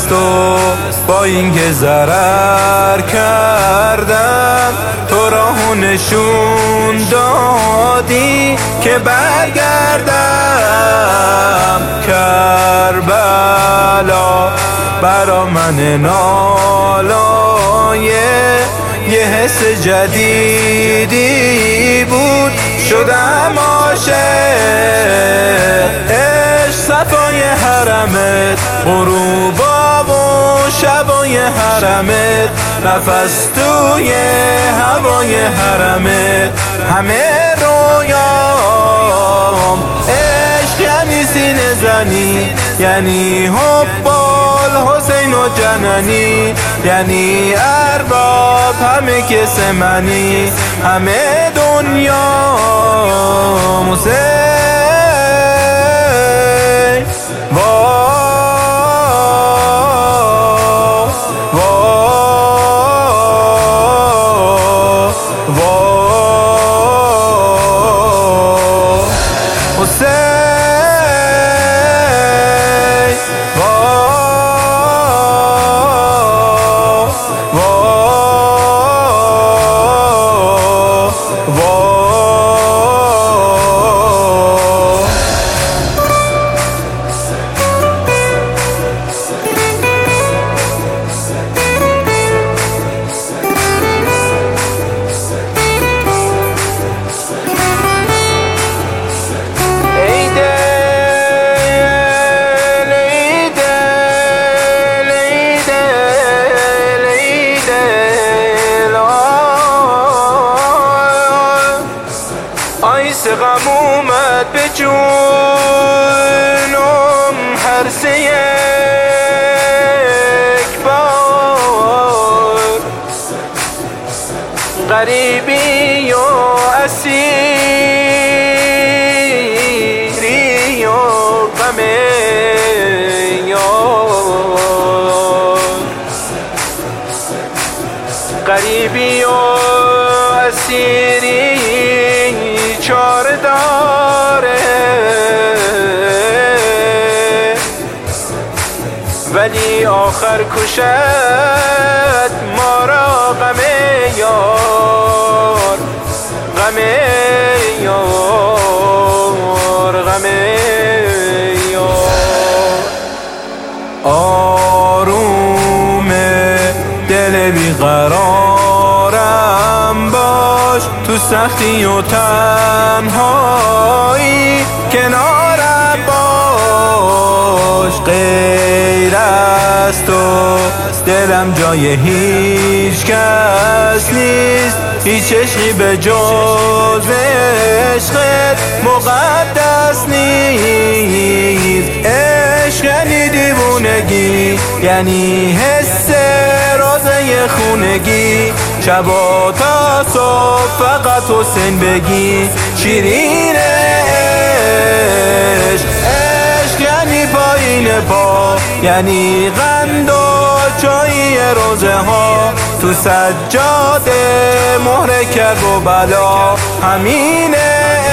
است و با اینکه ضرر کردم تو راهو نشون دادی که برگردم. کربلا برا من نالایه یه حس جدیدی بود، شدم عاشق. عشق صفای حرمت، غروبا و شبای حرمت، نفس توی هوای حرمت، همه رویام. عشق یعنی سینه زنی، یعنی حبال حسین و جننی، یعنی ارباب همه کس منی، همه دنیا حسین. آیس غم اومد به جونم هر سه یک بار، غریبی و اسیری و غم یار، غریبی و اسیری چاره داره، ولی آخر کشد ما را غم یار، غم یار، غم یار. آروم دل بیقرارم باش، تو سختی و تنهایی کنارم باش. غیر از تو دلم جای هیچ کس نیست، هیچ عشقی به جز عشقت مقدس نیست. عشق یعنی دیوونگی، یعنی حس روزه خونگی، شبا تا صبح فقط حسین بگی. شیرین عشق، عشق یعنی پایین پا، یعنی قند و چای روزه ها، تو سجاده مهر کرب و بلا. همین